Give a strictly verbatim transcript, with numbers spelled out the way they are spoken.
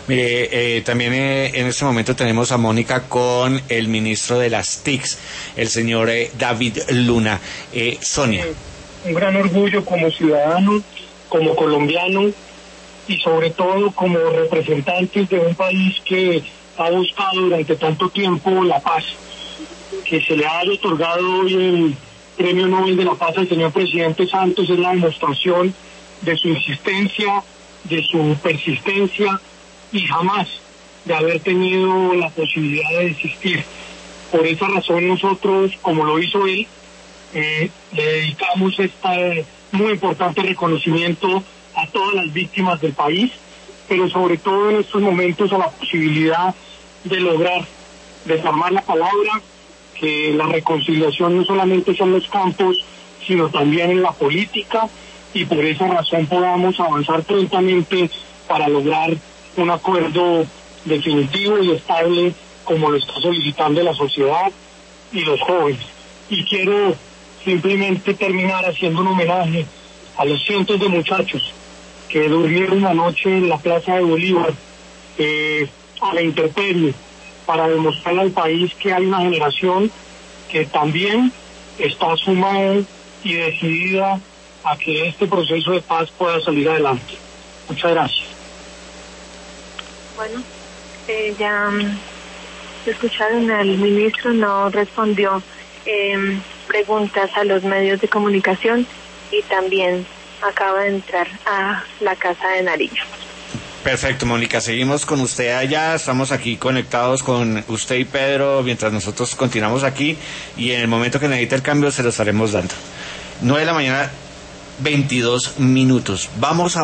Mire, eh, también eh, en este momento tenemos a Mónica con el ministro de las T I Cs, el señor eh, David Luna. Eh, Sonia. Eh, un gran orgullo como ciudadano, como colombiano y sobre todo como representantes de un país que ha buscado durante tanto tiempo la paz. Que se le haya otorgado hoy el Premio Nobel de la Paz al señor presidente Santos es la demostración de su insistencia, de su persistencia y jamás de haber tenido la posibilidad de desistir. Por esa razón nosotros, como lo hizo él, eh, le dedicamos este muy importante reconocimiento a todas las víctimas del país, pero sobre todo en estos momentos a la posibilidad de lograr desarmar la palabra, que la reconciliación no solamente son los campos, sino también en la política, y por esa razón podamos avanzar prontamente para lograr un acuerdo definitivo y estable como lo está solicitando la sociedad y los jóvenes. Y quiero simplemente terminar haciendo un homenaje a los cientos de muchachos que durmieron anoche en la Plaza de Bolívar, eh, a la intemperie, para demostrarle al país que hay una generación que también está sumada y decidida a que este proceso de paz pueda salir adelante. Muchas gracias. Bueno, eh, ya um, escucharon, el ministro no respondió eh, preguntas a los medios de comunicación y también acaba de entrar a la Casa de Nariño. Perfecto, Mónica, seguimos con usted allá, estamos aquí conectados con usted y Pedro mientras nosotros continuamos aquí, y en el momento que necesite el cambio se lo estaremos dando. nueve de la mañana, veintidós minutos. Vamos a